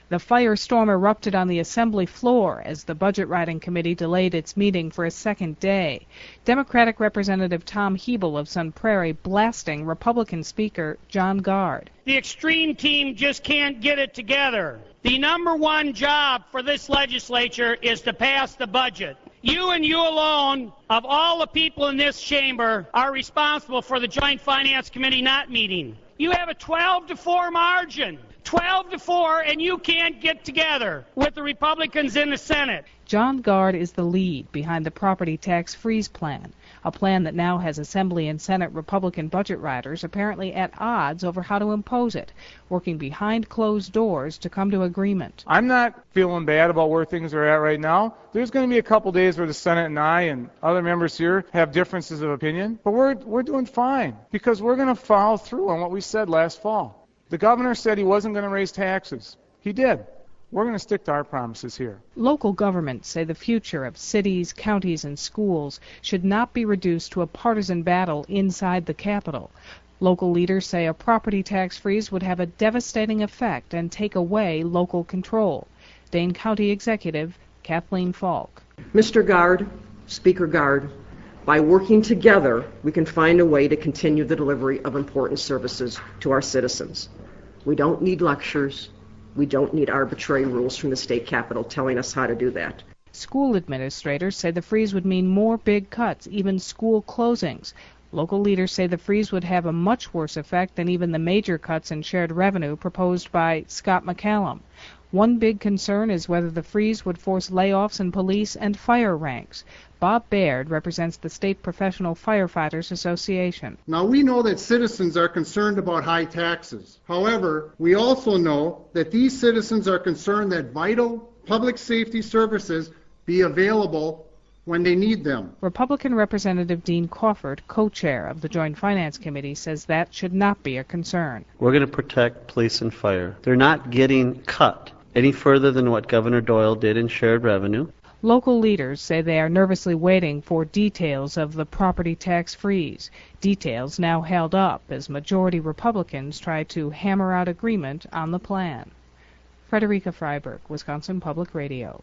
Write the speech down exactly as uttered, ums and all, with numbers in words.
The firestorm erupted on the Assembly floor as the Budget Writing Committee delayed its meeting for a second day. Democratic Representative Tom Hebel of Sun Prairie blasting Republican Speaker John Gard. The extreme team just can't get it together. The number one job for this legislature is to pass the budget. You and you alone, of all the people in this chamber, are responsible for the Joint Finance Committee not meeting. You have a twelve to four margin. twelve to four, and you can't get together with the Republicans in the Senate. John Gard is the lead behind the property tax freeze plan, a plan that now has Assembly and Senate Republican budget writers apparently at odds over how to impose it, working behind closed doors to come to agreement. I'm not feeling bad about where things are at right now. There's going to be a couple days where the Senate and I and other members here have differences of opinion, but we're we're doing fine because we're going to follow through on what we said last fall. The governor said he wasn't going to raise taxes. He did. We're going to stick to our promises here. Local governments say the future of cities, counties, and schools should not be reduced to a partisan battle inside the Capitol. Local leaders say a property tax freeze would have a devastating effect and take away local control. Dane County Executive Kathleen Falk. Mister Gard, Speaker Gard, by working together, we can find a way to continue the delivery of important services to our citizens. We don't need lectures. We don't need arbitrary rules from the state capitol telling us how to do that. School administrators say the freeze would mean more big cuts, even school closings. Local leaders say the freeze would have a much worse effect than even the major cuts in shared revenue proposed by Scott McCallum. One big concern is whether the freeze would force layoffs in police and fire ranks. Bob Baird represents the State Professional Firefighters Association. Now, we know that citizens are concerned about high taxes. However, we also know that these citizens are concerned that vital public safety services be available when they need them. Republican Representative Dean Crawford, co-chair of the Joint Finance Committee, says that should not be a concern. We're going to protect police and fire. They're not getting cut any further than what Governor Doyle did in shared revenue. Local leaders say they are nervously waiting for details of the property tax freeze, details now held up as majority Republicans try to hammer out agreement on the plan. Frederica Freiberg, Wisconsin Public Radio.